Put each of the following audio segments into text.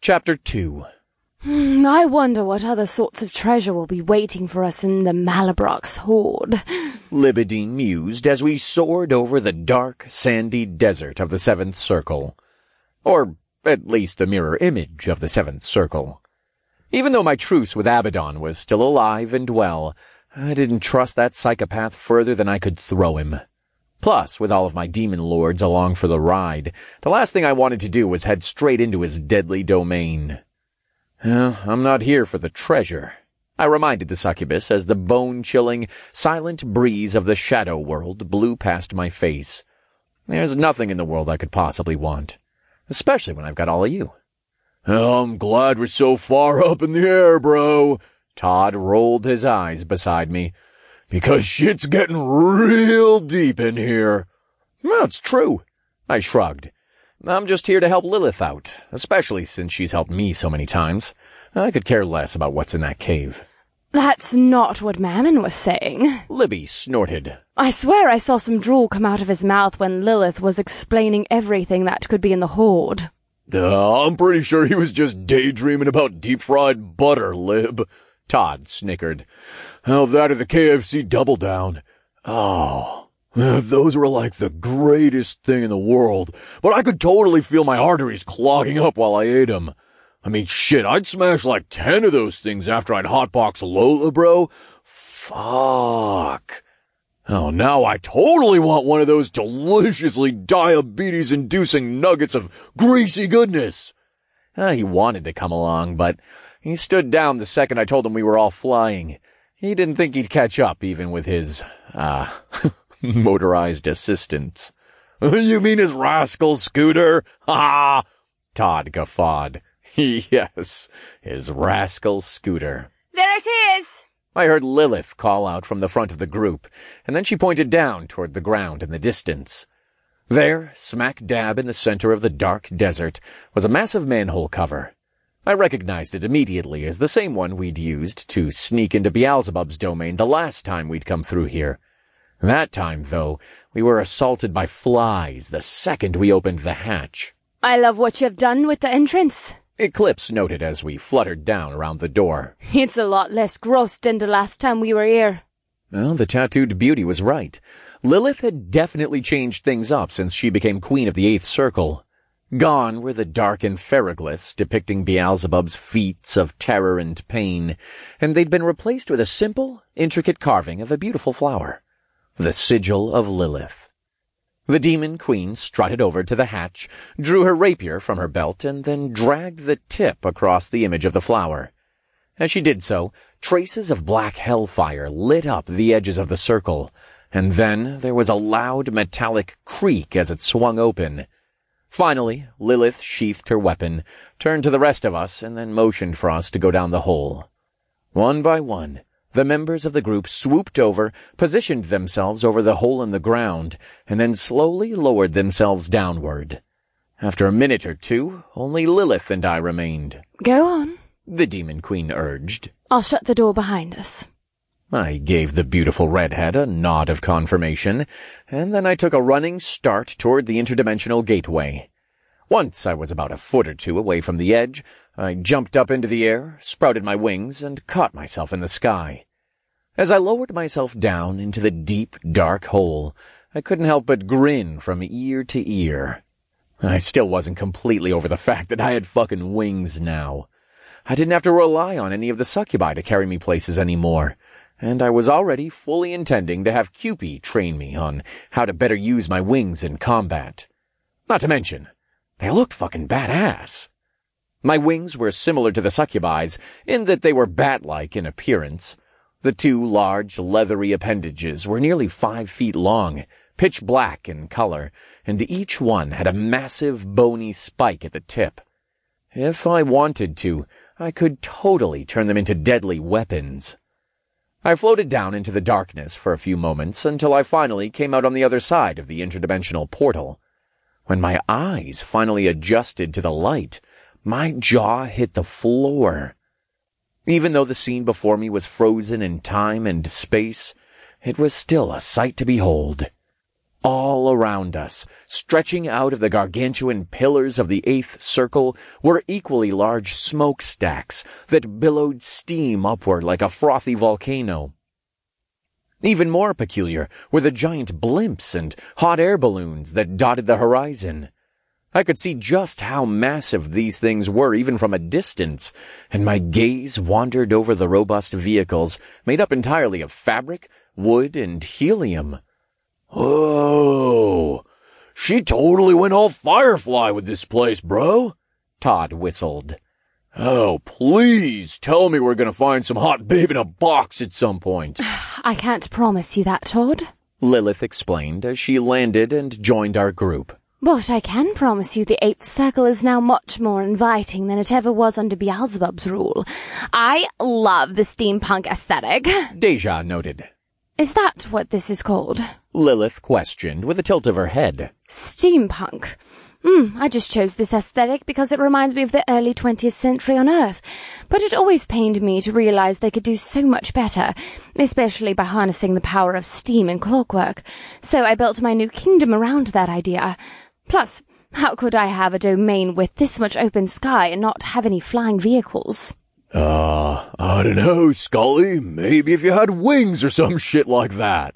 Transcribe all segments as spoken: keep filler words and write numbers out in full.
Chapter two. Hmm, I wonder what other sorts of treasure will be waiting for us in the Malabrox hoard. Libidine mused as we soared over the dark, sandy desert of the Seventh Circle. Or, at least the mirror image of the Seventh Circle. Even though my truce with Abaddon was still alive and well, I didn't trust that psychopath further than I could throw him. Plus, with all of my demon lords along for the ride, the last thing I wanted to do was head straight into his deadly domain. Well, I'm not here for the treasure, I reminded the succubus as the bone-chilling, silent breeze of the shadow world blew past my face. There's nothing in the world I could possibly want, especially when I've got all of you. Oh, I'm glad we're so far up in the air, bro. Todd rolled his eyes beside me. Because shit's getting real deep in here. That's true, I shrugged. I'm just here to help Lilith out, especially since she's helped me so many times. I could care less about what's in that cave. That's not what Mammon was saying. Libby snorted. I swear I saw some drool come out of his mouth when Lilith was explaining everything that could be in the hoard. Uh, I'm pretty sure he was just daydreaming about deep-fried butter, Lib. Todd snickered. Oh, that or the K F C Double Down. Oh, those were like the greatest thing in the world, but I could totally feel my arteries clogging up while I ate them. I mean, shit, I'd smash like ten of those things after I'd hotbox Lola, bro. Fuck. Oh, now I totally want one of those deliciously diabetes-inducing nuggets of greasy goodness. Uh, he wanted to come along, but he stood down the second I told him we were all flying. He didn't think he'd catch up, even with his, uh, motorized assistants. You mean his rascal scooter? Ha! Todd guffawed. Yes, his rascal scooter. There it is! I heard Lilith call out from the front of the group, and then she pointed down toward the ground in the distance. There, smack dab in the center of the dark desert, was a massive manhole cover. I recognized it immediately as the same one we'd used to sneak into Beelzebub's domain the last time we'd come through here. That time, though, we were assaulted by flies the second we opened the hatch. I love what you've done with the entrance, Eclipse noted as we fluttered down around the door. It's a lot less gross than the last time we were here. Well, the tattooed beauty was right. Lilith had definitely changed things up since she became queen of the Eighth Circle. Gone were the darkened ferroglyphs depicting Beelzebub's feats of terror and pain, and they'd been replaced with a simple, intricate carving of a beautiful flower. The sigil of Lilith. The demon queen strutted over to the hatch, drew her rapier from her belt, and then dragged the tip across the image of the flower. As she did so, traces of black hellfire lit up the edges of the circle, and then there was a loud metallic creak as it swung open. Finally, Lilith sheathed her weapon, turned to the rest of us, and then motioned for us to go down the hole. One by one, the members of the group swooped over, positioned themselves over the hole in the ground, and then slowly lowered themselves downward. After a minute or two, only Lilith and I remained. Go on, the demon queen urged. I'll shut the door behind us. I gave the beautiful redhead a nod of confirmation, and then I took a running start toward the interdimensional gateway. Once I was about a foot or two away from the edge, I jumped up into the air, sprouted my wings, and caught myself in the sky. As I lowered myself down into the deep, dark hole, I couldn't help but grin from ear to ear. I still wasn't completely over the fact that I had fucking wings now. I didn't have to rely on any of the succubi to carry me places anymore, and I was already fully intending to have Cupid train me on how to better use my wings in combat. Not to mention, they looked fucking badass. My wings were similar to the succubi's in that they were bat-like in appearance. The two large, leathery appendages were nearly five feet long, pitch black in color, and each one had a massive, bony spike at the tip. If I wanted to, I could totally turn them into deadly weapons. I floated down into the darkness for a few moments until I finally came out on the other side of the interdimensional portal. When my eyes finally adjusted to the light, my jaw hit the floor. Even though the scene before me was frozen in time and space, it was still a sight to behold. All around us, stretching out of the gargantuan pillars of the eighth circle, were equally large smokestacks that billowed steam upward like a frothy volcano. Even more peculiar were the giant blimps and hot air balloons that dotted the horizon. I could see just how massive these things were even from a distance, and my gaze wandered over the robust vehicles made up entirely of fabric, wood, and helium. "Whoa, she totally went all Firefly with this place, bro," Todd whistled. "Oh, please tell me we're gonna find some hot babe in a box at some point." I can't promise you that, Todd, Lilith explained as she landed and joined our group. But I can promise you the Eighth Circle is now much more inviting than it ever was under Beelzebub's rule. I love the steampunk aesthetic. Deja noted. Is that what this is called? Lilith questioned with a tilt of her head. Steampunk. Hmm, I just chose this aesthetic because it reminds me of the early twentieth century on Earth. But it always pained me to realize they could do so much better, especially by harnessing the power of steam and clockwork. So I built my new kingdom around that idea. Plus, how could I have a domain with this much open sky and not have any flying vehicles? Uh, I don't know, Scully. Maybe if you had wings or some shit like that.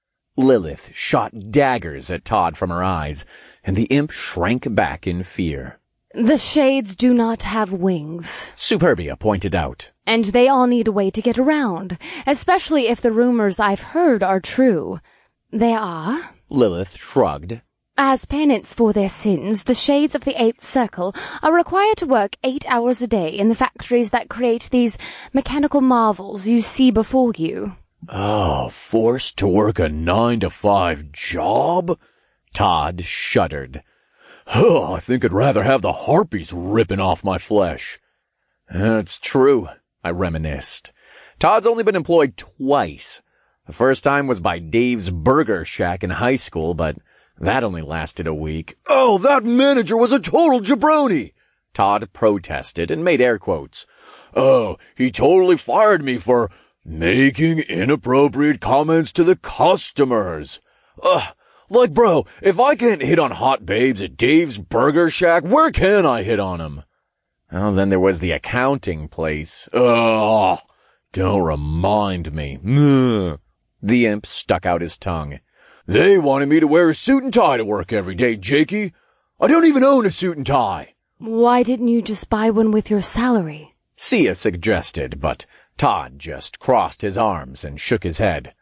Lilith shot daggers at Todd from her eyes, and the imp shrank back in fear. The shades do not have wings, Superbia pointed out. And they all need a way to get around, especially if the rumors I've heard are true. They are? Lilith shrugged. As penance for their sins, the Shades of the Eighth Circle are required to work eight hours a day in the factories that create these mechanical marvels you see before you. Oh, forced to work a nine to five job? Todd shuddered. Oh, I think I'd rather have the harpies ripping off my flesh. That's true, I reminisced. Todd's only been employed twice. The first time was by Dave's Burger Shack in high school, but that only lasted a week. Oh, that manager was a total jabroni! Todd protested and made air quotes. Oh, he totally fired me for making inappropriate comments to the customers. Ugh, like, bro, if I can't hit on hot babes at Dave's Burger Shack, where can I hit on them? Oh, then there was the accounting place. Ugh, don't remind me. Ugh. The imp stuck out his tongue. They wanted me to wear a suit and tie to work every day, Jakey. I don't even own a suit and tie. Why didn't you just buy one with your salary? Sia suggested, but Todd just crossed his arms and shook his head.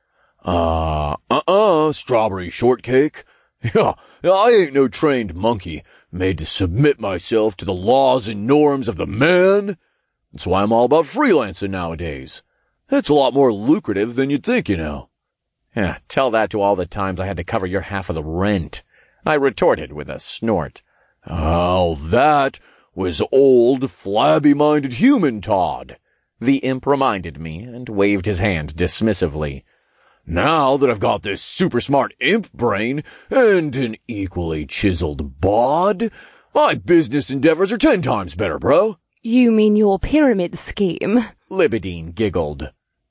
Uh, uh-uh, strawberry shortcake. Yeah, I ain't no trained monkey, made to submit myself to the laws and norms of the man. That's why I'm all about freelancing nowadays. It's a lot more lucrative than you'd think, you know. Yeah, tell that to all the times I had to cover your half of the rent, I retorted with a snort. Oh, that was old, flabby-minded human Todd, the imp reminded me and waved his hand dismissively. Now that I've got this super smart imp brain and an equally chiseled bod, my business endeavors are ten times better, bro. You mean your pyramid scheme? Libidine giggled.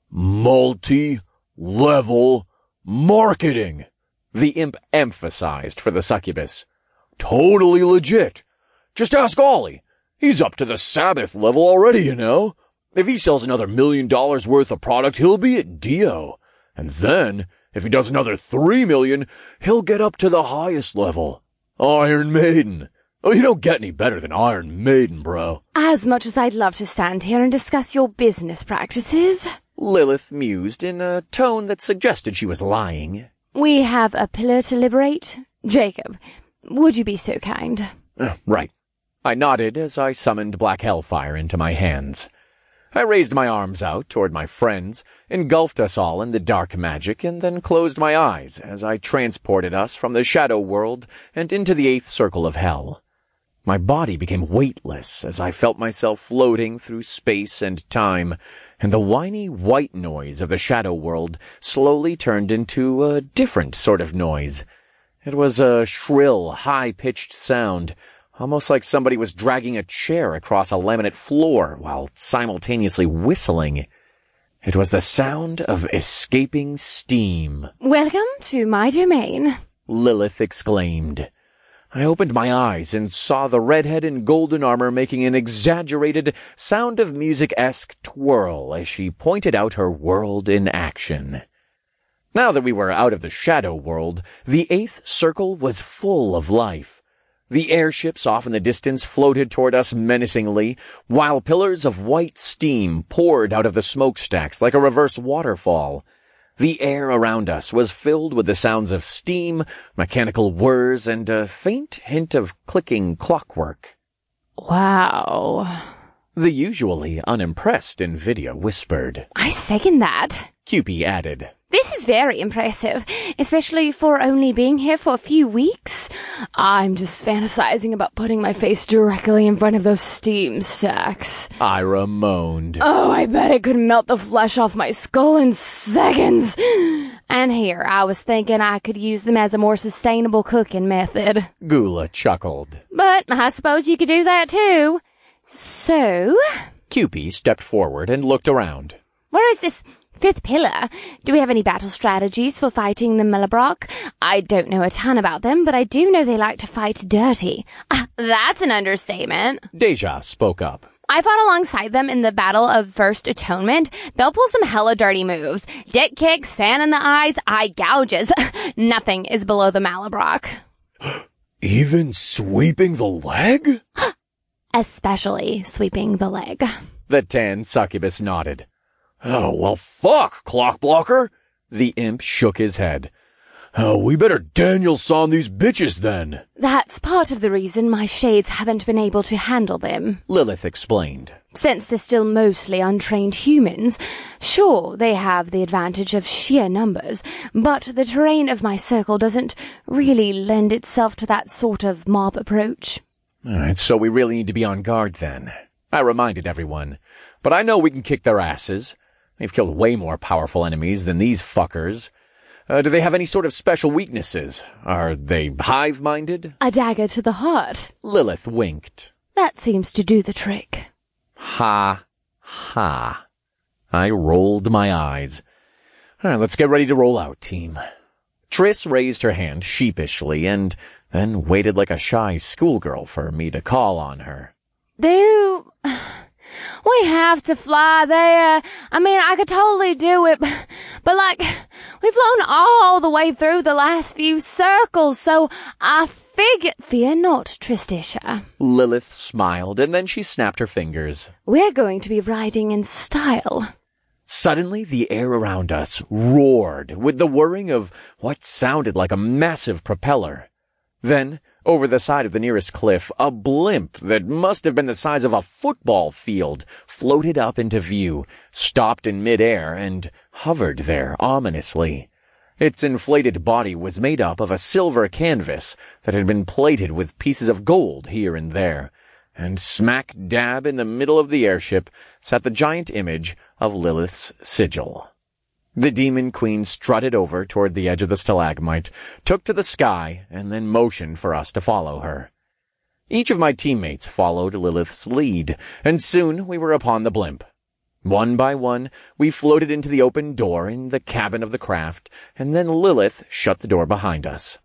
Multi-level marketing, the imp emphasized for the succubus. Totally legit. Just ask Ollie. He's up to the Sabbath level already, you know. If he sells another million dollars worth of product, he'll be at Dio. And then, if he does another three million, he'll get up to the highest level. Iron Maiden. Oh, you don't get any better than Iron Maiden, bro. As much as I'd love to stand here and discuss your business practices, Lilith mused in a tone that suggested she was lying. We have a pillar to liberate. Jacob, would you be so kind? Uh, right. I nodded as I summoned Black Hellfire into my hands. I raised my arms out toward my friends, engulfed us all in the dark magic, and then closed my eyes as I transported us from the shadow world and into the eighth circle of hell. My body became weightless as I felt myself floating through space and time, and the whiny white noise of the shadow world slowly turned into a different sort of noise. It was a shrill, high-pitched sound, almost like somebody was dragging a chair across a laminate floor while simultaneously whistling. It was the sound of escaping steam. Welcome to my domain. Lilith exclaimed. I opened my eyes and saw the redhead in golden armor making an exaggerated Sound of Music-esque twirl as she pointed out her world in action. Now that we were out of the shadow world, the eighth circle was full of life. The airships off in the distance floated toward us menacingly, while pillars of white steam poured out of the smokestacks like a reverse waterfall. The air around us was filled with the sounds of steam, mechanical whirs, and a faint hint of clicking clockwork. Wow. The usually unimpressed Invidia whispered. I second that. Cupie added. This is very impressive, especially for only being here for a few weeks. I'm just fantasizing about putting my face directly in front of those steam stacks. Ira moaned. Oh, I bet it could melt the flesh off my skull in seconds. And here, I was thinking I could use them as a more sustainable cooking method. Gula chuckled. But I suppose you could do that too. So? Cupie stepped forward and looked around. Where is this fifth pillar? Do we have any battle strategies for fighting the Mellabrock? I don't know a ton about them, but I do know they like to fight dirty. Ah, that's an understatement. Deja spoke up. I fought alongside them in the Battle of First Atonement. They'll pull some hella dirty moves. Dick kicks, sand in the eyes, eye gouges. Nothing is below the Mellabrock. Even sweeping the leg? Especially sweeping the leg. The tan succubus nodded. Oh, well, fuck, Clockblocker. The imp shook his head. Oh, we better Daniel-san these bitches then. That's part of the reason my shades haven't been able to handle them, Lilith explained. Since they're still mostly untrained humans, sure, they have the advantage of sheer numbers, but the terrain of my circle doesn't really lend itself to that sort of mob approach. All right, so we really need to be on guard then. I reminded everyone. But I know we can kick their asses. They've killed way more powerful enemies than these fuckers. Uh, do they have any sort of special weaknesses? Are they hive-minded? A dagger to the heart. Lilith winked. That seems to do the trick. Ha, ha. I rolled my eyes. All right, let's get ready to roll out, team. Triss raised her hand sheepishly and then waited like a shy schoolgirl for me to call on her. Do we have to fly there? I mean, I could totally do it, but like, we've flown all the way through the last few circles, so I figure... Fear not, Tristisha. Lilith smiled, and then she snapped her fingers. We're going to be riding in style. Suddenly, the air around us roared with the whirring of what sounded like a massive propeller. Then, over the side of the nearest cliff, a blimp that must have been the size of a football field floated up into view, stopped in midair, and hovered there ominously. Its inflated body was made up of a silver canvas that had been plated with pieces of gold here and there, and smack dab in the middle of the airship sat the giant image of Lilith's sigil. The Demon Queen strutted over toward the edge of the stalagmite, took to the sky, and then motioned for us to follow her. Each of my teammates followed Lilith's lead, and soon we were upon the blimp. One by one, we floated into the open door in the cabin of the craft, and then Lilith shut the door behind us.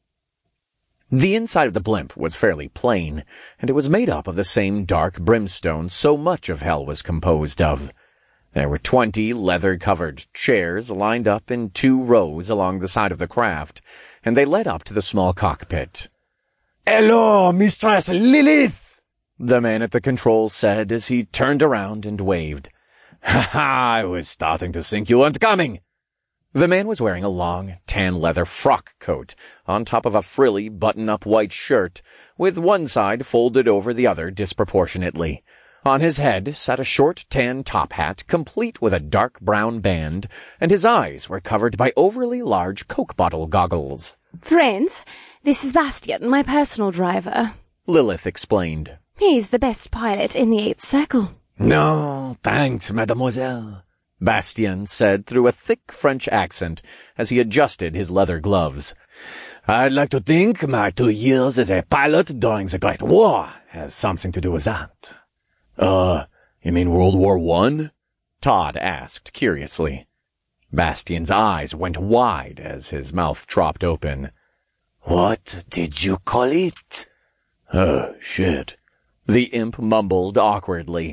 The inside of the blimp was fairly plain, and it was made up of the same dark brimstone so much of hell was composed of. There were twenty leather-covered chairs lined up in two rows along the side of the craft, and they led up to the small cockpit. "Hello, Mistress Lilith," the man at the controls said as he turned around and waved. "Ha ha, I was starting to think you weren't coming." The man was wearing a long, tan leather frock coat on top of a frilly, button-up white shirt, with one side folded over the other disproportionately. On his head sat a short tan top hat, complete with a dark brown band, and his eyes were covered by overly large Coke bottle goggles. Friends, this is Bastian, my personal driver. Lilith explained. He's the best pilot in the Eighth Circle. No, thanks, mademoiselle, Bastian said through a thick French accent as he adjusted his leather gloves. I'd like to think my two years as a pilot during the Great War have something to do with that. Uh, you mean World War One? Todd asked curiously. Bastian's eyes went wide as his mouth dropped open. What did you call it? Oh, shit. The imp mumbled awkwardly.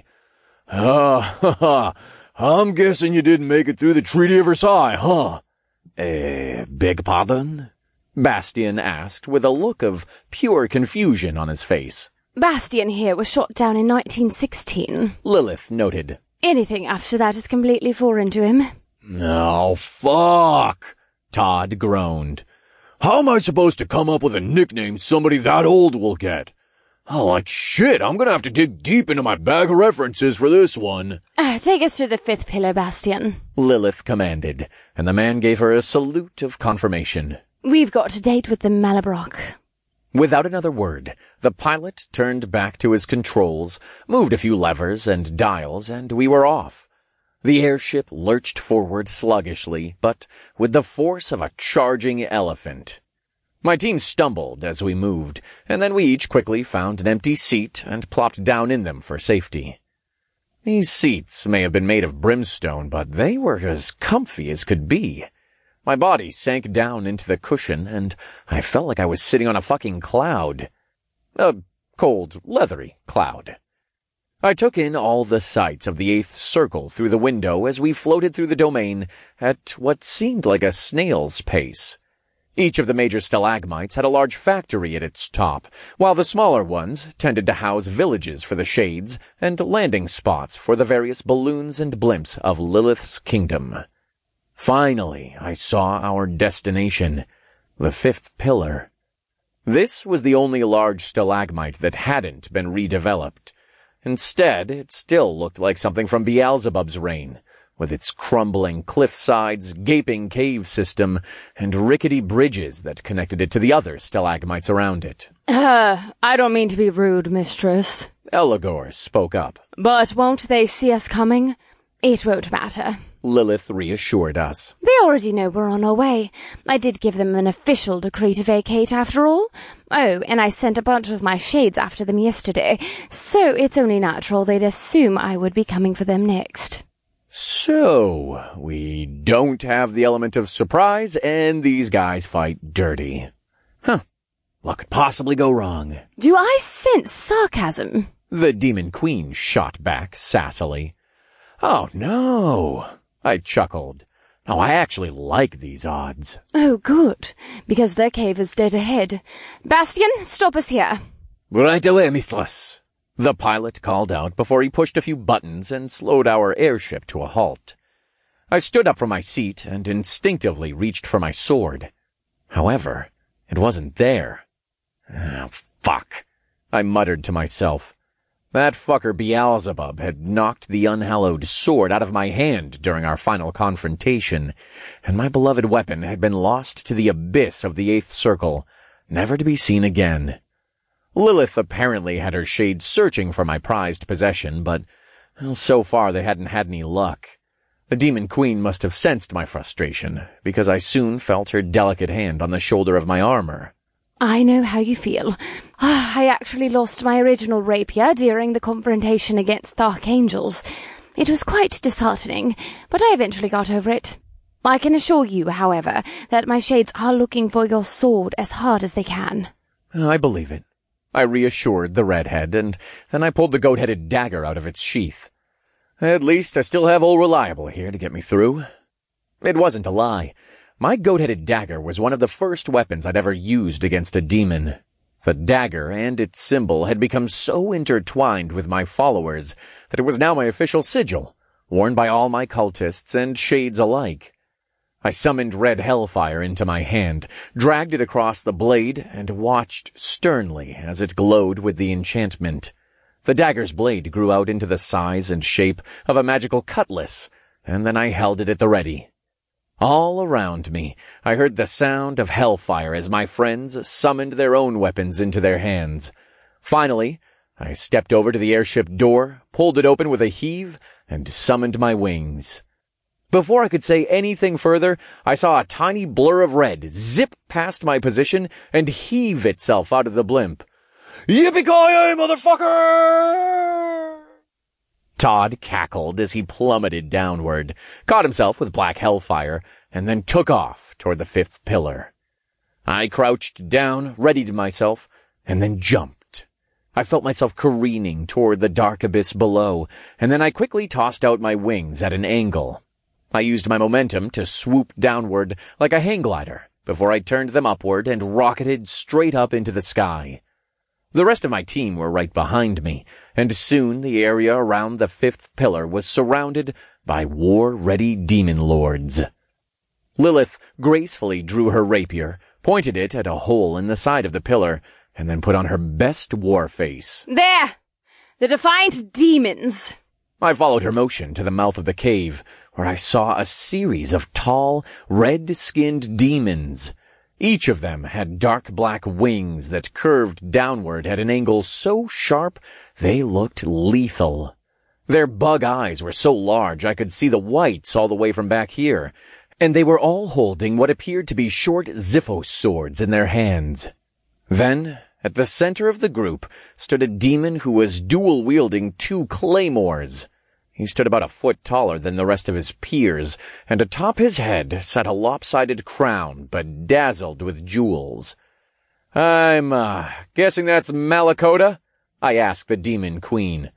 Ah, ha, ha. I'm guessing you didn't make it through the Treaty of Versailles, huh? Eh, beg pardon? Bastien asked with a look of pure confusion on his face. Bastien here was shot down in nineteen sixteen. Lilith noted. Anything after that is completely foreign to him. Oh, fuck! Todd groaned. How am I supposed to come up with a nickname somebody that old will get? Oh, like shit, I'm gonna have to dig deep into my bag of references for this one. Uh, take us to the fifth pillar, Bastien. Lilith commanded, and the man gave her a salute of confirmation. We've got to date with the Malabrock. Without another word, the pilot turned back to his controls, moved a few levers and dials, and we were off. The airship lurched forward sluggishly, but with the force of a charging elephant. My team stumbled as we moved, and then we each quickly found an empty seat and plopped down in them for safety. These seats may have been made of brimstone, but they were as comfy as could be. My body sank down into the cushion, and I felt like I was sitting on a fucking cloud. A cold, leathery cloud. I took in all the sights of the Eighth Circle through the window as we floated through the domain at what seemed like a snail's pace. Each of the major stalagmites had a large factory at its top, while the smaller ones tended to house villages for the shades and landing spots for the various balloons and blimps of Lilith's kingdom. Finally, I saw our destination, the fifth pillar. This was the only large stalagmite that hadn't been redeveloped. Instead, it still looked like something from Beelzebub's reign, with its crumbling cliff sides, gaping cave system, and rickety bridges that connected it to the other stalagmites around it. Uh, I don't mean to be rude, mistress. Elagor spoke up. But won't they see us coming? It won't matter. Lilith reassured us. They already know we're on our way. I did give them an official decree to vacate after all. Oh, and I sent a bunch of my shades after them yesterday, so it's only natural they'd assume I would be coming for them next. So, we don't have the element of surprise, and these guys fight dirty. Huh. What could possibly go wrong? Do I sense sarcasm? The Demon Queen shot back sassily. Oh, no. I chuckled. No, I actually like these odds. Oh, good, because their cave is dead ahead. Bastien, stop us here. Right away, mistress. The pilot called out before he pushed a few buttons and slowed our airship to a halt. I stood up from my seat and instinctively reached for my sword. However, it wasn't there. Oh, fuck, I muttered to myself. That fucker Beelzebub had knocked the unhallowed sword out of my hand during our final confrontation, and my beloved weapon had been lost to the abyss of the Eighth Circle, never to be seen again. Lilith apparently had her shades searching for my prized possession, but well, so far they hadn't had any luck. The Demon Queen must have sensed my frustration, because I soon felt her delicate hand on the shoulder of my armor. I know how you feel. I actually lost my original rapier during the confrontation against the Archangels. It was quite disheartening, but I eventually got over it. I can assure you, however, that my shades are looking for your sword as hard as they can. I believe it. I reassured the redhead, and then I pulled the goat-headed dagger out of its sheath. At least I still have old Reliable here to get me through. It wasn't a lie. My goat-headed dagger was one of the first weapons I'd ever used against a demon. The dagger and its symbol had become so intertwined with my followers that it was now my official sigil, worn by all my cultists and shades alike. I summoned red hellfire into my hand, dragged it across the blade, and watched sternly as it glowed with the enchantment. The dagger's blade grew out into the size and shape of a magical cutlass, and then I held it at the ready. All around me, I heard the sound of hellfire as my friends summoned their own weapons into their hands. Finally, I stepped over to the airship door, pulled it open with a heave, and summoned my wings. Before I could say anything further, I saw a tiny blur of red zip past my position and heave itself out of the blimp. Yippee-ki-yay, motherfucker! Todd cackled as he plummeted downward, caught himself with black hellfire, and then took off toward the fifth pillar. I crouched down, readied myself, and then jumped. I felt myself careening toward the dark abyss below, and then I quickly tossed out my wings at an angle. I used my momentum to swoop downward like a hang glider before I turned them upward and rocketed straight up into the sky. The rest of my team were right behind me, and soon the area around the fifth pillar was surrounded by war-ready demon lords. Lilith gracefully drew her rapier, pointed it at a hole in the side of the pillar, and then put on her best war face. There! The defiant demons! I followed her motion to the mouth of the cave, where I saw a series of tall, red-skinned demons. Each of them had dark black wings that curved downward at an angle so sharp they looked lethal. Their bug eyes were so large I could see the whites all the way from back here, and they were all holding what appeared to be short Xiphos swords in their hands. Then, at the center of the group, stood a demon who was dual-wielding two claymores. He stood about a foot taller than the rest of his peers, and atop his head sat a lopsided crown bedazzled with jewels. I'm, uh, guessing that's Malakota? I asked the demon queen.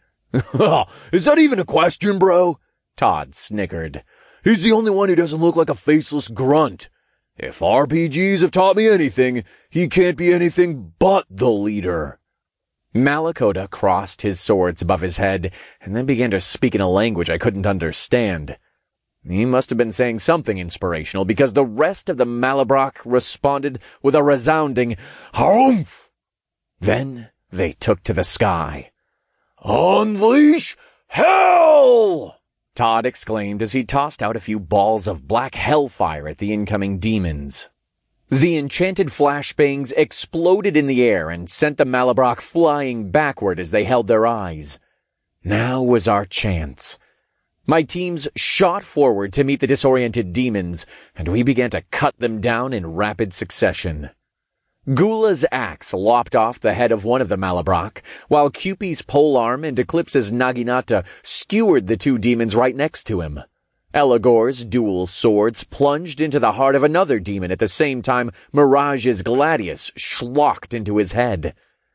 Is that even a question, bro? Todd snickered. He's the only one who doesn't look like a faceless grunt. If R P Gs have taught me anything, he can't be anything but the leader. Malakota crossed his swords above his head and then began to speak in a language I couldn't understand. He must have been saying something inspirational because the rest of the Malabrock responded with a resounding harumph. Then they took to the sky. Unleash hell! Todd exclaimed as he tossed out a few balls of black hellfire at the incoming demons. The enchanted flashbangs exploded in the air and sent the Malabrock flying backward as they held their eyes. Now was our chance. My teams shot forward to meet the disoriented demons, and we began to cut them down in rapid succession. Gula's axe lopped off the head of one of the Malabrock, while Cupid's polearm and Eclipse's Naginata skewered the two demons right next to him. Elagor's dual swords plunged into the heart of another demon at the same time Mirage's Gladius schlocked into his head.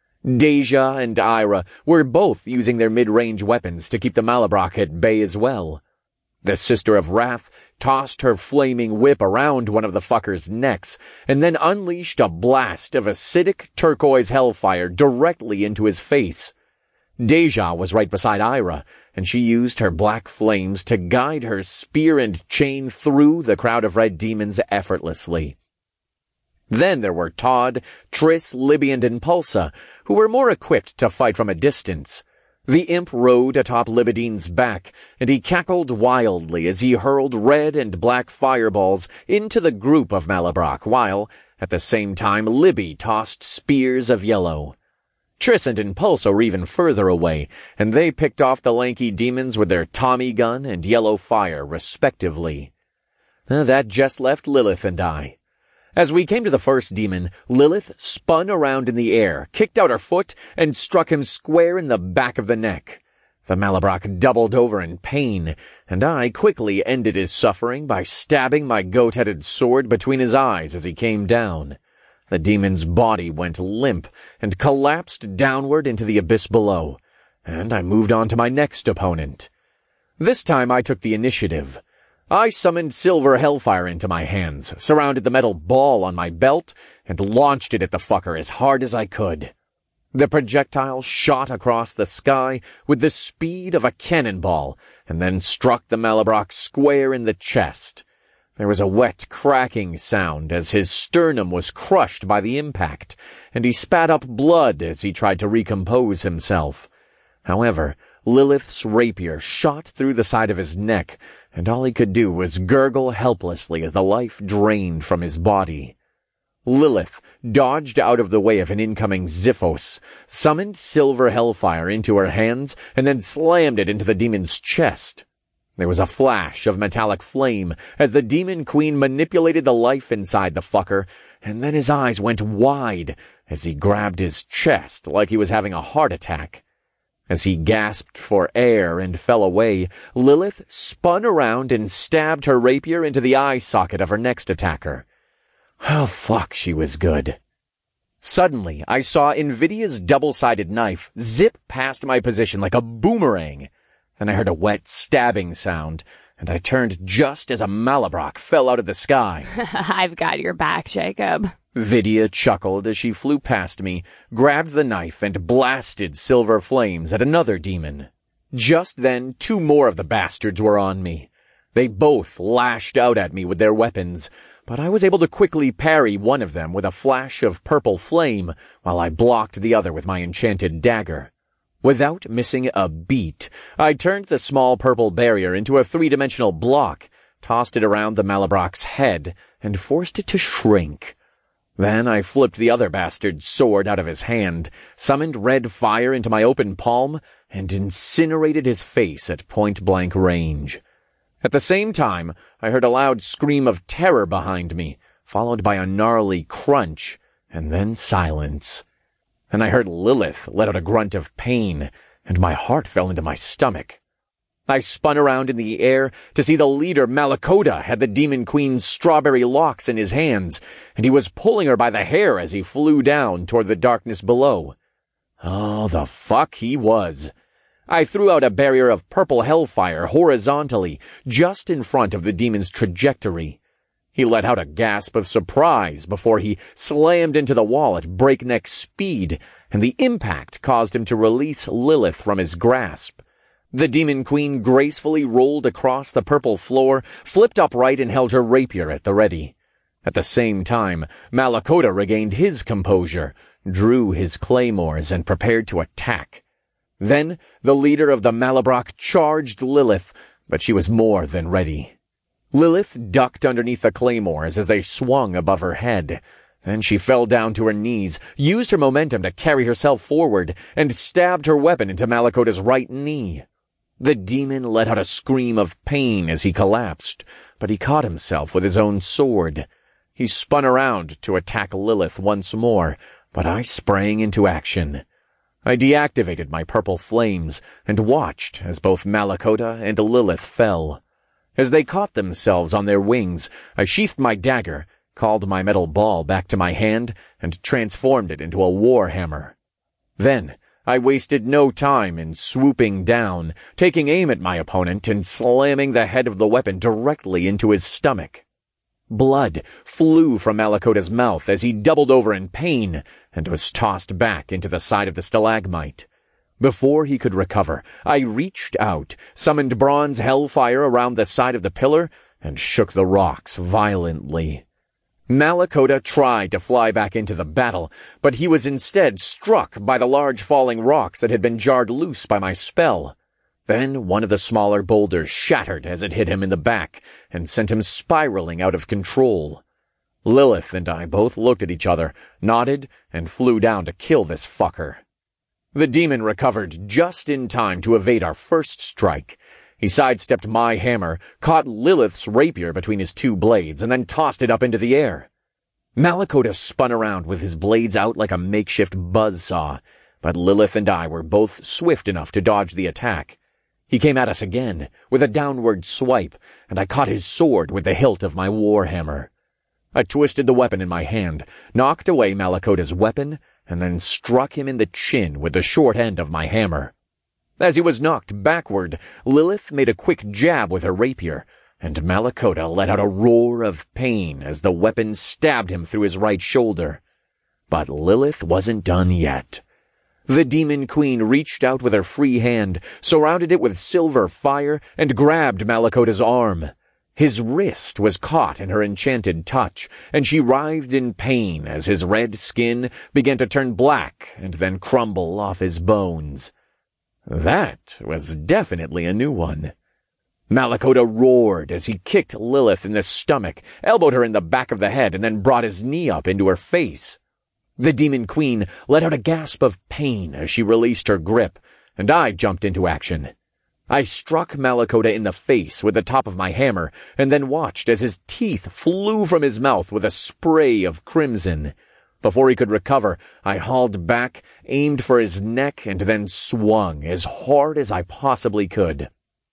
Deja and Ira were both using their mid-range weapons to keep the Malabrock at bay as well. The Sister of Wrath tossed her flaming whip around one of the fuckers' necks and then unleashed a blast of acidic turquoise hellfire directly into his face. Deja was right beside Ira, and she used her black flames to guide her spear and chain through the crowd of red demons effortlessly. Then there were Todd, Triss, Libby, and Impulsa, who were more equipped to fight from a distance. The imp rode atop Libidine's back, and he cackled wildly as he hurled red and black fireballs into the group of Malabrock, while, at the same time, Libby tossed spears of yellow. Triss and Impulsa were even further away, and they picked off the lanky demons with their Tommy gun and yellow fire, respectively. That just left Lilith and I. As we came to the first demon, Lilith spun around in the air, kicked out her foot, and struck him square in the back of the neck. The Malabrock doubled over in pain, and I quickly ended his suffering by stabbing my goat-headed sword between his eyes as he came down. The demon's body went limp and collapsed downward into the abyss below, and I moved on to my next opponent. This time I took the initiative. I summoned silver hellfire into my hands, surrounded the metal ball on my belt, and launched it at the fucker as hard as I could. The projectile shot across the sky with the speed of a cannonball, and then struck the Malabrock square in the chest. There was a wet, cracking sound as his sternum was crushed by the impact, and he spat up blood as he tried to recompose himself. However, Lilith's rapier shot through the side of his neck, and all he could do was gurgle helplessly as the life drained from his body. Lilith dodged out of the way of an incoming Xiphos, summoned silver hellfire into her hands, and then slammed it into the demon's chest. There was a flash of metallic flame as the demon queen manipulated the life inside the fucker, and then his eyes went wide as he grabbed his chest like he was having a heart attack. As he gasped for air and fell away, Lilith spun around and stabbed her rapier into the eye socket of her next attacker. Oh, fuck, she was good. Suddenly, I saw Invidia's double-sided knife zip past my position like a boomerang. Then I heard a wet stabbing sound, and I turned just as a Malabrock fell out of the sky. I've got your back, Jacob. Vidia chuckled as she flew past me, grabbed the knife, and blasted silver flames at another demon. Just then, two more of the bastards were on me. They both lashed out at me with their weapons, but I was able to quickly parry one of them with a flash of purple flame, while I blocked the other with my enchanted dagger. Without missing a beat, I turned the small purple barrier into a three-dimensional block, tossed it around the Malabrock's head, and forced it to shrink. Then I flipped the other bastard's sword out of his hand, summoned red fire into my open palm, and incinerated his face at point-blank range. At the same time, I heard a loud scream of terror behind me, followed by a gnarly crunch, and then silence. And I heard Lilith let out a grunt of pain, and my heart fell into my stomach. I spun around in the air to see the leader, Malakota, had the Demon Queen's strawberry locks in his hands, and he was pulling her by the hair as he flew down toward the darkness below. Oh, the fuck he was. I threw out a barrier of purple hellfire horizontally, just in front of the demon's trajectory. He let out a gasp of surprise before he slammed into the wall at breakneck speed, and the impact caused him to release Lilith from his grasp. The Demon Queen gracefully rolled across the purple floor, flipped upright, and held her rapier at the ready. At the same time, Malakota regained his composure, drew his claymores, and prepared to attack. Then the leader of the Malabrock charged Lilith, but she was more than ready. Lilith ducked underneath the claymores as they swung above her head. Then she fell down to her knees, used her momentum to carry herself forward, and stabbed her weapon into Malakota's right knee. The demon let out a scream of pain as he collapsed, but he caught himself with his own sword. He spun around to attack Lilith once more, but I sprang into action. I deactivated my purple flames and watched as both Malakota and Lilith fell. As they caught themselves on their wings, I sheathed my dagger, called my metal ball back to my hand, and transformed it into a warhammer. Then I wasted no time in swooping down, taking aim at my opponent and slamming the head of the weapon directly into his stomach. Blood flew from Malakota's mouth as he doubled over in pain and was tossed back into the side of the stalagmite. Before he could recover, I reached out, summoned bronze hellfire around the side of the pillar, and shook the rocks violently. Malakota tried to fly back into the battle, but he was instead struck by the large falling rocks that had been jarred loose by my spell. Then one of the smaller boulders shattered as it hit him in the back and sent him spiraling out of control. Lilith and I both looked at each other, nodded, and flew down to kill this fucker. The demon recovered just in time to evade our first strike. He sidestepped my hammer, caught Lilith's rapier between his two blades, and then tossed it up into the air. Malakota spun around with his blades out like a makeshift buzzsaw, but Lilith and I were both swift enough to dodge the attack. He came at us again, with a downward swipe, and I caught his sword with the hilt of my warhammer. I twisted the weapon in my hand, knocked away Malakota's weapon, and then struck him in the chin with the short end of my hammer. As he was knocked backward, Lilith made a quick jab with her rapier, and Malakota let out a roar of pain as the weapon stabbed him through his right shoulder. But Lilith wasn't done yet. The Demon Queen reached out with her free hand, surrounded it with silver fire, and grabbed Malakota's arm. His wrist was caught in her enchanted touch, and she writhed in pain as his red skin began to turn black and then crumble off his bones. That was definitely a new one. Malakota roared as he kicked Lilith in the stomach, elbowed her in the back of the head, and then brought his knee up into her face. The Demon Queen let out a gasp of pain as she released her grip, and I jumped into action. I struck Malakota in the face with the top of my hammer, and then watched as his teeth flew from his mouth with a spray of crimson. Before he could recover, I hauled back, aimed for his neck, and then swung as hard as I possibly could.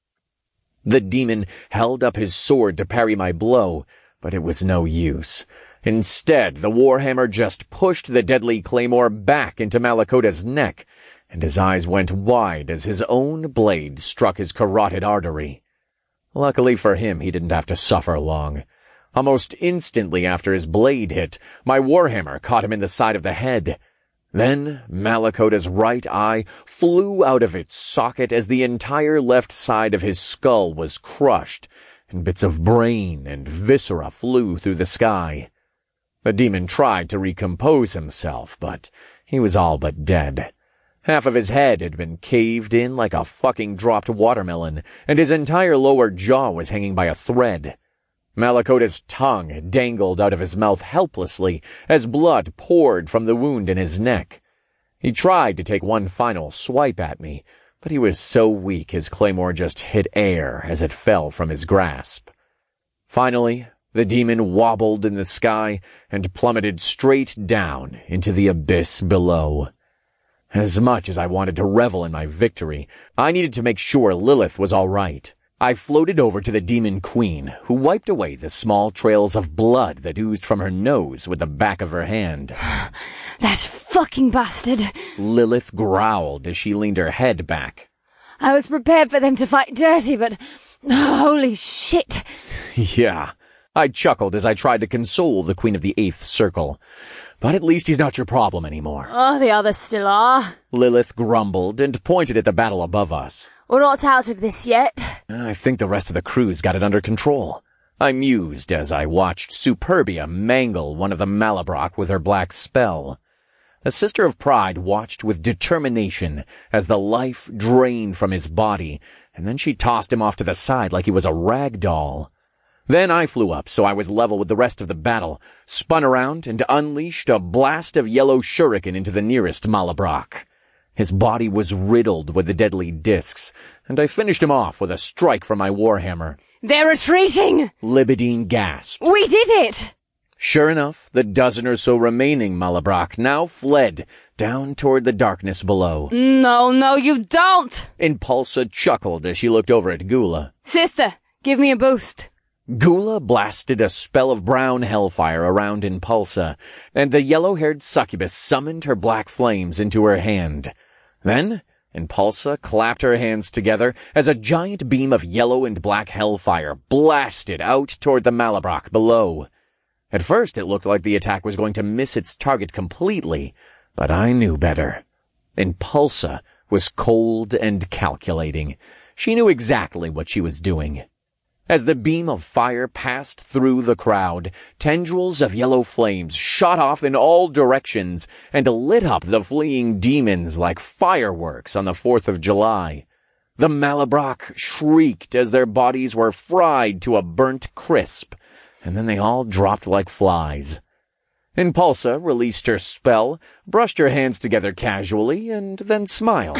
The demon held up his sword to parry my blow, but it was no use. Instead, the warhammer just pushed the deadly claymore back into Malakota's neck, and his eyes went wide as his own blade struck his carotid artery. Luckily for him, he didn't have to suffer long. Almost instantly after his blade hit, my warhammer caught him in the side of the head. Then Malakota's right eye flew out of its socket as the entire left side of his skull was crushed, and bits of brain and viscera flew through the sky. The demon tried to recompose himself, but he was all but dead. Half of his head had been caved in like a fucking dropped watermelon, and his entire lower jaw was hanging by a thread. Malakota's tongue dangled out of his mouth helplessly as blood poured from the wound in his neck. He tried to take one final swipe at me, but he was so weak his claymore just hit air as it fell from his grasp. Finally, the demon wobbled in the sky and plummeted straight down into the abyss below. As much as I wanted to revel in my victory, I needed to make sure Lilith was all right. I floated over to the demon queen, who wiped away the small trails of blood that oozed from her nose with the back of her hand. That fucking bastard! Lilith growled as she leaned her head back. I was prepared for them to fight dirty, but... holy shit! Yeah. I chuckled as I tried to console the Queen of the Eighth Circle. But at least he's not your problem anymore. Oh, the others still are. Lilith grumbled and pointed at the battle above us. We're not out of this yet. I think the rest of the crew's got it under control. I mused as I watched Superbia mangle one of the Malabrock with her black spell. The Sister of Pride watched with determination as the life drained from his body, and then she tossed him off to the side like he was a rag doll. Then I flew up so I was level with the rest of the battle, spun around, and unleashed a blast of yellow shuriken into the nearest Malabrock. His body was riddled with the deadly discs, and I finished him off with a strike from my warhammer. They're retreating! Libidine gasped. We did it! Sure enough, the dozen or so remaining Malabrock now fled down toward the darkness below. No, no, you don't! Impulsa chuckled as she looked over at Gula. Sister, give me a boost. Gula blasted a spell of brown hellfire around Impulsa, and the yellow-haired succubus summoned her black flames into her hand. Then, Impulsa clapped her hands together as a giant beam of yellow and black hellfire blasted out toward the Malabrock below. At first it looked like the attack was going to miss its target completely, but I knew better. Impulsa was cold and calculating. She knew exactly what she was doing. As the beam of fire passed through the crowd, tendrils of yellow flames shot off in all directions and lit up the fleeing demons like fireworks on the fourth of July. The Malabrock shrieked as their bodies were fried to a burnt crisp, and then they all dropped like flies. Impulsa released her spell, brushed her hands together casually, and then smiled.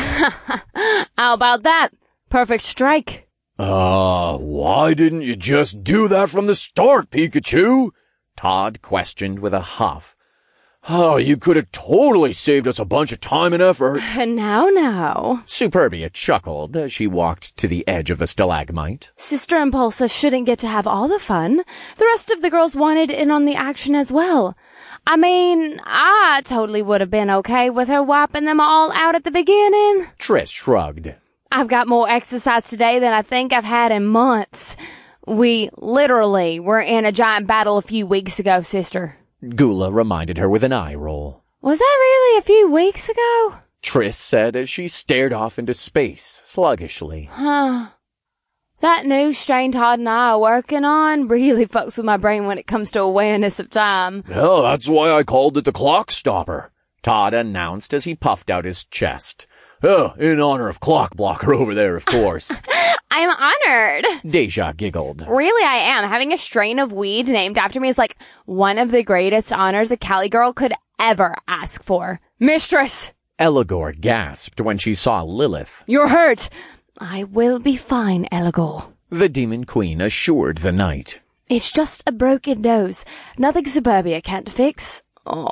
How about that? Perfect strike. Uh, why didn't you just do that from the start, Pikachu? Todd questioned with a huff. Oh, you could have totally saved us a bunch of time and effort. Now, now. Superbia chuckled as she walked to the edge of the stalagmite. Sister Impulsa shouldn't get to have all the fun. The rest of the girls wanted in on the action as well. I mean, I totally would have been okay with her wiping them all out at the beginning. Triss shrugged. I've got more exercise today than I think I've had in months. We literally were in a giant battle a few weeks ago, sister. Gula reminded her with an eye roll. Was that really a few weeks ago? Triss said as she stared off into space, sluggishly. Huh. That new strain Todd and I are working on really fucks with my brain when it comes to awareness of time. Well, that's why I called it the clock stopper, Todd announced as he puffed out his chest. Oh, in honor of Clock Blocker over there, of course. I'm honored. Deja giggled. Really, I am. Having a strain of weed named after me is like one of the greatest honors a Cali girl could ever ask for. Mistress! Eligor gasped when she saw Lilith. You're hurt. I will be fine, Eligor. The Demon Queen assured the knight. It's just a broken nose. Nothing Superbia can't fix.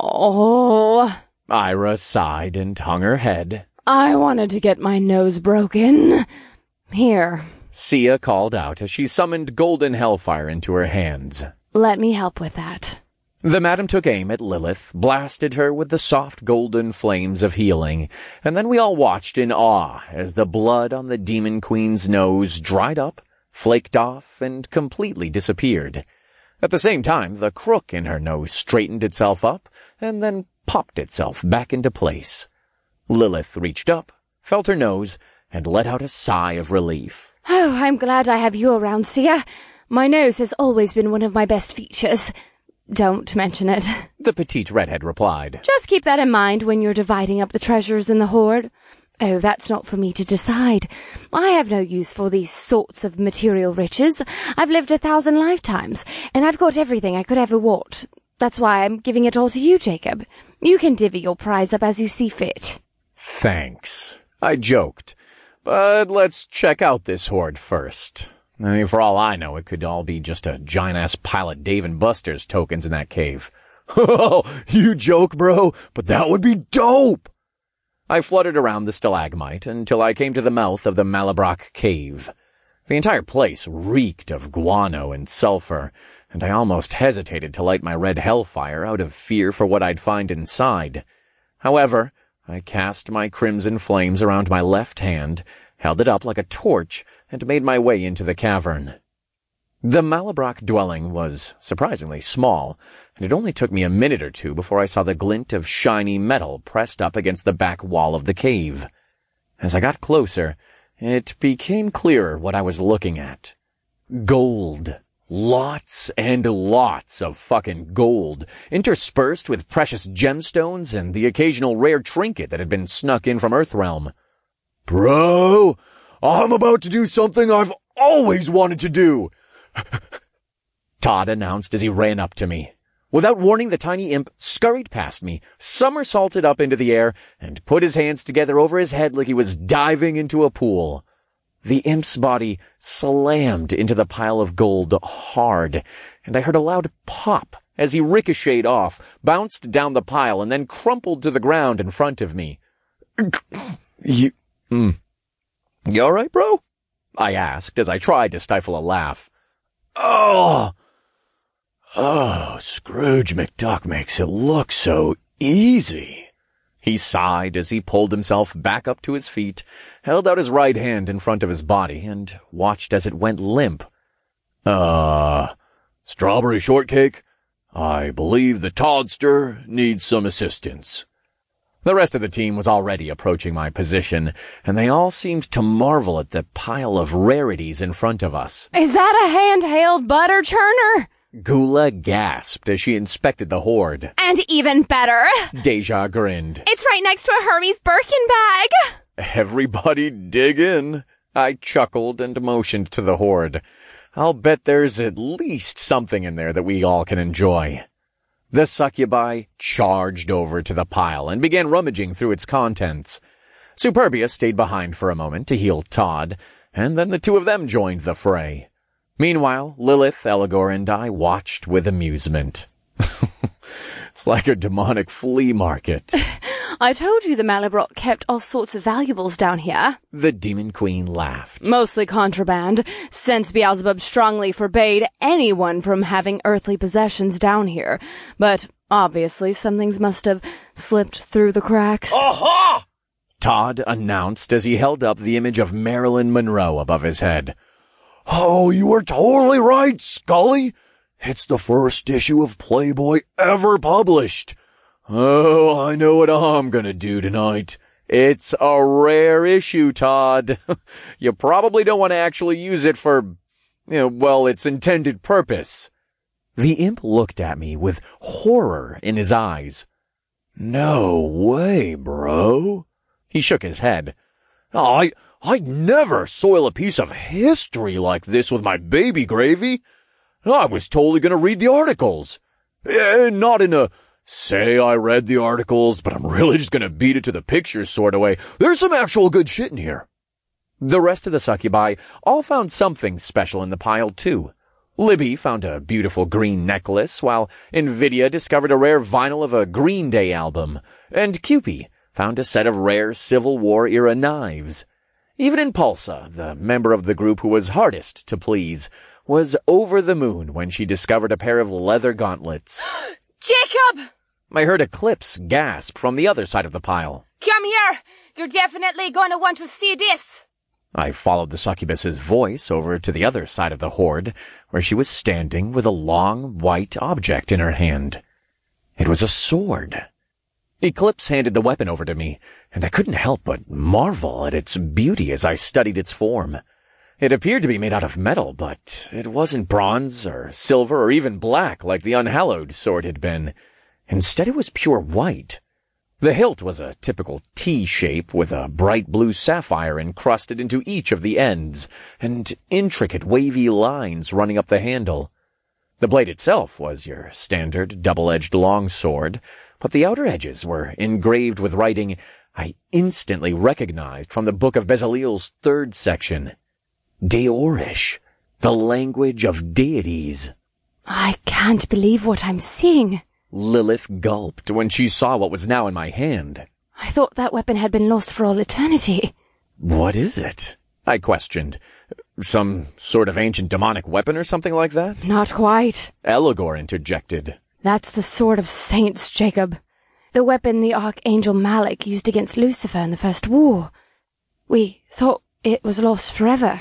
Oh. Ira sighed and hung her head. I wanted to get my nose broken. Here. Sia called out as she summoned golden hellfire into her hands. Let me help with that. The madam took aim at Lilith, blasted her with the soft golden flames of healing, and then we all watched in awe as the blood on the Demon Queen's nose dried up, flaked off, and completely disappeared. At the same time, the crook in her nose straightened itself up and then popped itself back into place. Lilith reached up, felt her nose, and let out a sigh of relief. Oh, I'm glad I have you around, Sia. My nose has always been one of my best features. Don't mention it. The petite redhead replied. Just keep that in mind when you're dividing up the treasures in the hoard. Oh, that's not for me to decide. I have no use for these sorts of material riches. I've lived a thousand lifetimes, and I've got everything I could ever want. That's why I'm giving it all to you, Jacob. You can divvy your prize up as you see fit. Thanks. I joked. But let's check out this hoard first. I mean, for all I know, it could all be just a giant-ass pile of Dave and Buster's tokens in that cave. Oh, you joke, bro, but that would be dope! I fluttered around the stalagmite until I came to the mouth of the Malabrock cave. The entire place reeked of guano and sulfur, and I almost hesitated to light my red hellfire out of fear for what I'd find inside. However, I cast my crimson flames around my left hand, held it up like a torch, and made my way into the cavern. The Malabrock dwelling was surprisingly small, and it only took me a minute or two before I saw the glint of shiny metal pressed up against the back wall of the cave. As I got closer, it became clearer what I was looking at. Gold. Lots and lots of fucking gold, interspersed with precious gemstones and the occasional rare trinket that had been snuck in from Earthrealm. Bro, I'm about to do something I've always wanted to do, Todd announced as he ran up to me. Without warning, the tiny imp scurried past me, somersaulted up into the air, and put his hands together over his head like he was diving into a pool. The imp's body slammed into the pile of gold hard, and I heard a loud pop as he ricocheted off, bounced down the pile, and then crumpled to the ground in front of me. You, mm, you all right, bro? I asked as I tried to stifle a laugh. Oh, oh, Scrooge McDuck makes it look so easy. He sighed as he pulled himself back up to his feet, held out his right hand in front of his body, and watched as it went limp. Uh, strawberry shortcake? I believe the Toddster needs some assistance. The rest of the team was already approaching my position, and they all seemed to marvel at the pile of rarities in front of us. Is that a handheld butter churner? Gula gasped as she inspected the hoard. And even better, Deja grinned. it's right next to a Hermes Birkin bag. Everybody dig in. I chuckled and motioned to the hoard. I'll bet there's at least something in there that we all can enjoy. The succubi charged over to the pile and began rummaging through its contents. Superbia stayed behind for a moment to heal Todd, and then the two of them joined the fray. Meanwhile, Lilith, Eligor, and I watched with amusement. It's like a demonic flea market. I told you the Malabrock kept all sorts of valuables down here. The Demon Queen laughed. Mostly contraband, since Beelzebub strongly forbade anyone from having earthly possessions down here. But obviously some things must have slipped through the cracks. Aha! Todd announced as he held up the image of Marilyn Monroe above his head. Oh, you were totally right, Scully. It's the first issue of Playboy ever published. Oh, I know what I'm gonna do tonight. It's a rare issue, Todd. You probably don't want to actually use it for, you know, well, its intended purpose. The imp looked at me with horror in his eyes. No way, bro. He shook his head. I, I'd never soil a piece of history like this with my baby gravy. I was totally gonna read the articles. And not in a, say I read the articles, but I'm really just gonna beat it to the pictures sort of way. There's some actual good shit in here. The rest of the succubi all found something special in the pile, too. Libby found a beautiful green necklace, while Invidia discovered a rare vinyl of a Green Day album, and Cupid found a set of rare Civil War-era knives. Even Impulsa, the member of the group who was hardest to please, was over the moon when she discovered a pair of leather gauntlets. Jacob! I heard Eclipse gasp from the other side of the pile. Come here! You're definitely going to want to see this! I followed the succubus's voice over to the other side of the horde, where she was standing with a long, white object in her hand. It was a sword. Eclipse handed the weapon over to me, and I couldn't help but marvel at its beauty as I studied its form. It appeared to be made out of metal, but it wasn't bronze or silver or even black like the unhallowed sword had been. Instead, it was pure white. The hilt was a typical T shape with a bright blue sapphire encrusted into each of the ends, and intricate wavy lines running up the handle. The blade itself was your standard double-edged longsword, but the outer edges were engraved with writing I instantly recognized from the Book of Bezalel's third section. Deorish, the language of deities. I can't believe what I'm seeing. Lilith gulped when she saw what was now in my hand. I thought that weapon had been lost for all eternity. What is it? I questioned. Some sort of ancient demonic weapon or something like that? Not quite. Eligor interjected. That's the sword of saints, Jacob. The weapon the Archangel Malik used against Lucifer in the First War. We thought it was lost forever.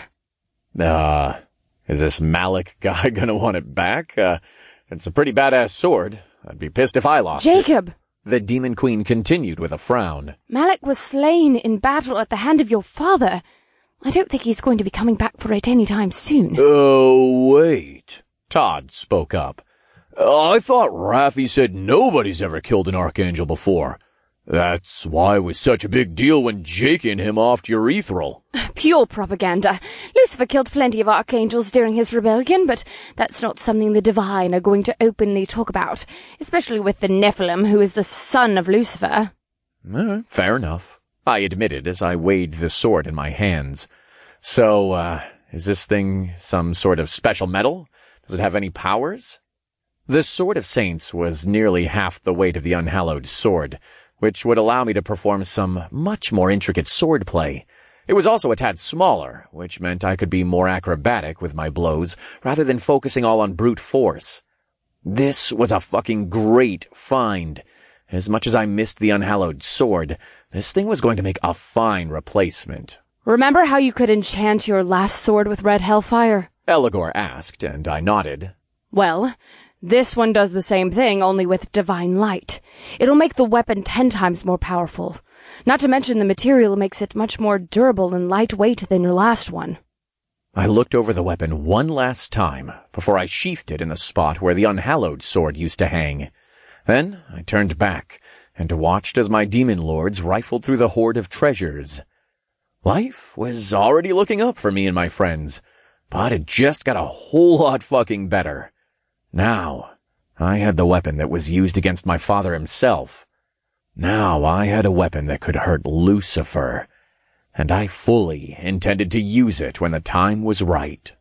Uh, is this Malik guy gonna want it back? Uh, it's a pretty badass sword. I'd be pissed if I lost Jacob! it. Jacob! The Demon Queen continued with a frown. Malik was slain in battle at the hand of your father. I don't think he's going to be coming back for it any time soon. Oh, wait. Todd spoke up. Uh, I thought Raffi said nobody's ever killed an Archangel before. That's why it was such a big deal when Jake and him offed Urethral. Pure propaganda. Lucifer killed plenty of archangels during his rebellion, but that's not something the Divine are going to openly talk about, especially with the Nephilim, who is the son of Lucifer. Uh, fair enough, I admitted as I weighed the sword in my hands. So, uh, is this thing some sort of special metal? Does it have any powers? The Sword of Saints was nearly half the weight of the unhallowed sword, which would allow me to perform some much more intricate swordplay. It was also a tad smaller, which meant I could be more acrobatic with my blows, rather than focusing all on brute force. This was a fucking great find. As much as I missed the unhallowed sword, this thing was going to make a fine replacement. Remember how you could enchant your last sword with red hellfire? Eligor asked, and I nodded. Well, this one does the same thing, only with divine light. It'll make the weapon ten times more powerful. Not to mention the material makes it much more durable and lightweight than your last one. I looked over the weapon one last time before I sheathed it in the spot where the unhallowed sword used to hang. Then I turned back and watched as my demon lords rifled through the hoard of treasures. Life was already looking up for me and my friends, but it just got a whole lot fucking better. Now, I had the weapon that was used against my father himself. Now I had a weapon that could hurt Lucifer, and I fully intended to use it when the time was right.